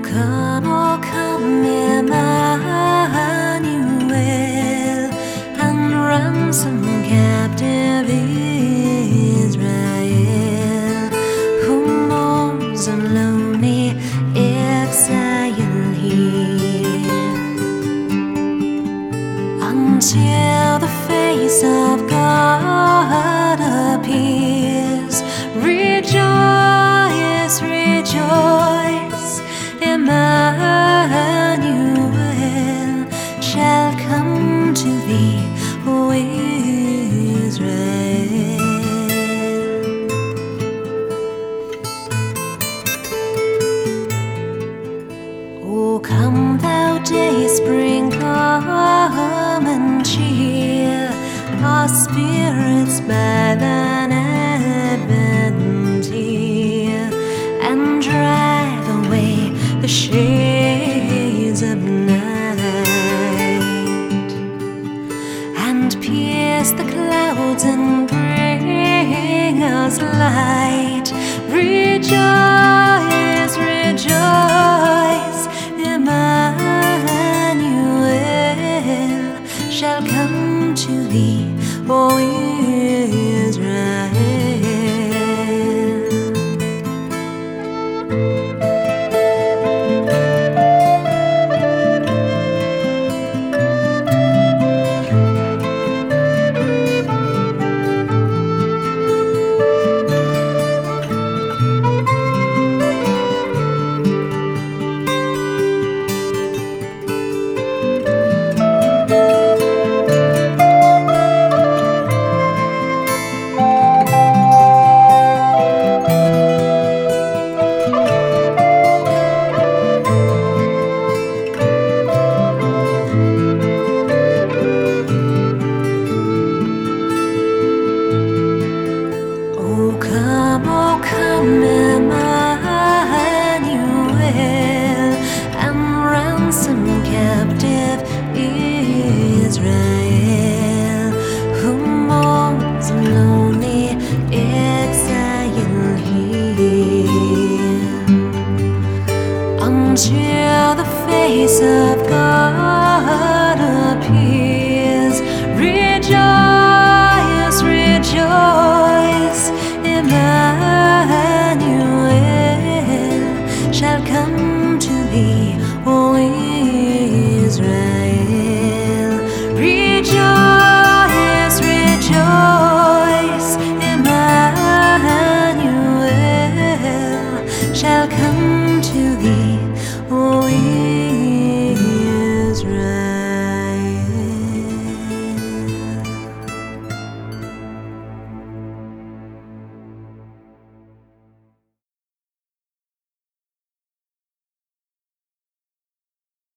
O come, Emmanuel, and ransom captive Israel, who mourns a lonely exile here, until the face of God appears. Rejoice, rejoice, Emmanuel shall come to thee, O Israel. O come, thou dayspring, come and cheer our spirits by thine advent here, and drive away the shades of night, and pierce the clouds and bring us light. Rejoice, rejoice, Emmanuel shall come to thee, O Israel. O come, Emmanuel, and ransom captive Israel, who mourns a lonely exile here, until the face of God